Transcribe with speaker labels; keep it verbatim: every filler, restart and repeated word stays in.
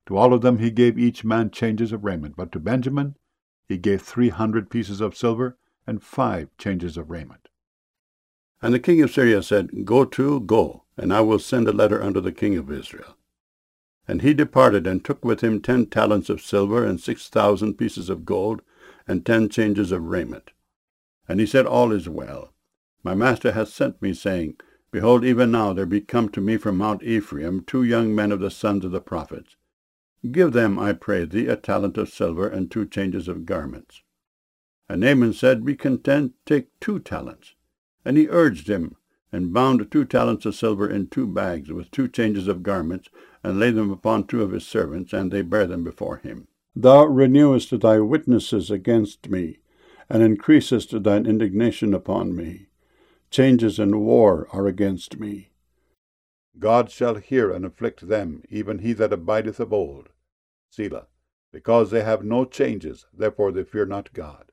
Speaker 1: To all of them he gave each man changes of raiment, but to Benjamin he gave three hundred pieces of silver and five changes of raiment.
Speaker 2: And the king of Syria said, Go to, go, and I will send a letter unto the king of Israel. And he departed, and took with him ten talents of silver, and six thousand pieces of gold, and ten changes of raiment. And he said, All is well. My master hath sent me, saying, Behold, even now there be come to me from Mount Ephraim two young men of the sons of the prophets. Give them, I pray thee, a talent of silver, and two changes of garments. And Naaman said, Be content, take two talents. And he urged him, and bound two talents of silver in two bags, with two changes of garments, and laid them upon two of his servants, and they bare them before him. Thou renewest thy witnesses against me, and increasest thine indignation upon me. Changes and war are against me.
Speaker 1: God shall hear and afflict them, even he that abideth of old. Selah. Because they have no changes, therefore they fear not God.